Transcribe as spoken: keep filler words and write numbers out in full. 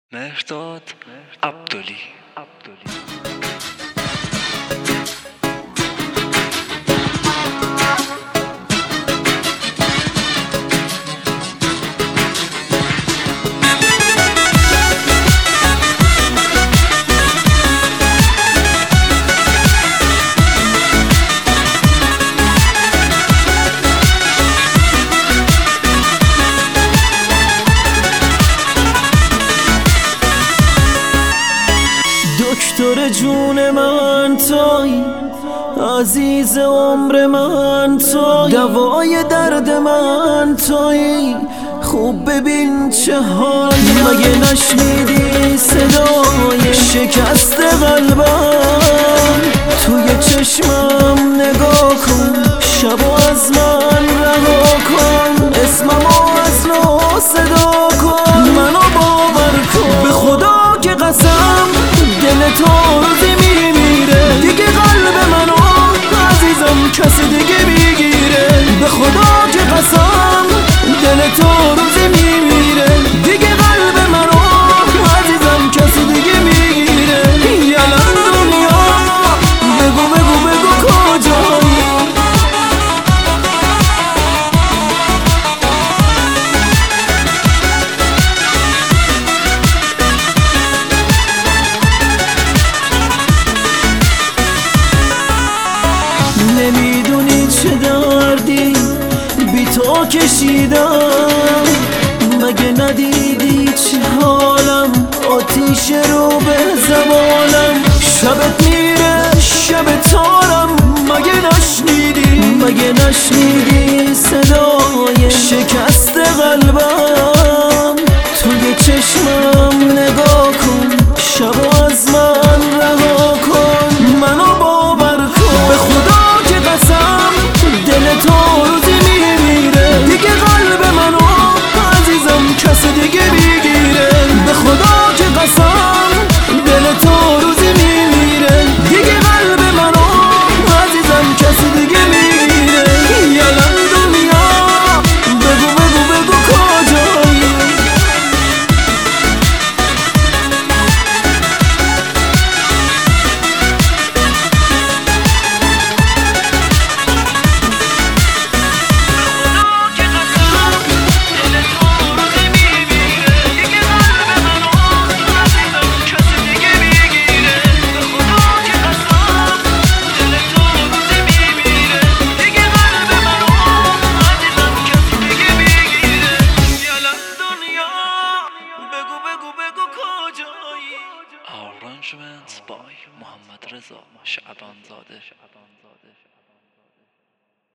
مهرداد عبدلی. دکتر جون من تویی، عزیز عمر من تویی، دوای درد من تویی. خوب ببین چه حالی، مگه نشنیدی صدای شکست قلبم؟ توی چشمم نگاه کن، شبو از من رها کن، اسممو از نو صدا کن، منو باور کن. به خدا که قسم دل تو روزی میمیره، دیگه قلب منو عزیزم کسی دیگه میگیره. به خدا که قسم دل تو روزی میمیره، دیگه قلب منو عزیزم کسی دیگه میگیره. یلا دنیا بگو بگو بگو کجایی؟ نمیدونی چه دردی بی تو کشیدم، مگه ندیدی چه حالم آتیش رو به زبانم. شبت میره شب تارم، مگه نشنیدی مگه نشنیدی صدای شکست قلبم؟ توی چشمم نگاه کن، شبو از من رها کن، منو باور کن. به خدا که قسم دل تو روزی میمیره، دیگه قلب منو عزیزم کسی دیگه میگیره. به خدا که قسم دل تو روزی میمیره، دیگه قلب منو عزیزم کسی دیگه میگیره. یلا دنیا بگو بگو بگو کجایی؟ Arrangements by محمد رضا شعبان زاده.